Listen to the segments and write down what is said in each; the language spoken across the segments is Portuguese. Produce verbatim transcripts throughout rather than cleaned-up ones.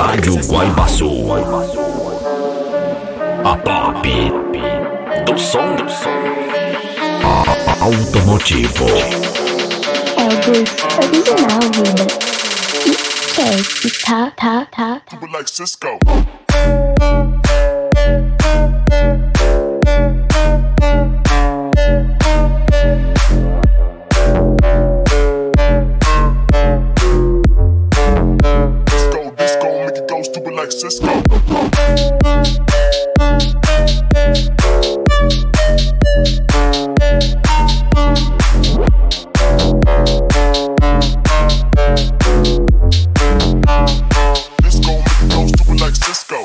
Rádio Guaibaçu, a top do som automotivo. É o Boost original, vida. Esquece, tá, tá, tá, tá. Like Cisco. Like Cisco. This gon' make it go stupid like Cisco.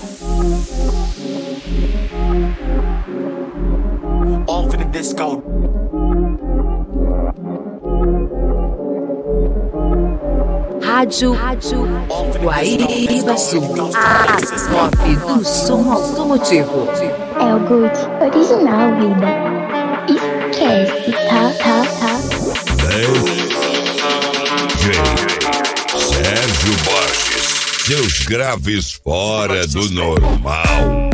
Off in the disco. Rádio, Rádio Guaibaçu, a top do som automotivo. É o Gucci original, vida. Esquece, tá, tá, tá. D J Sérgio Borges, seus graves fora do normal.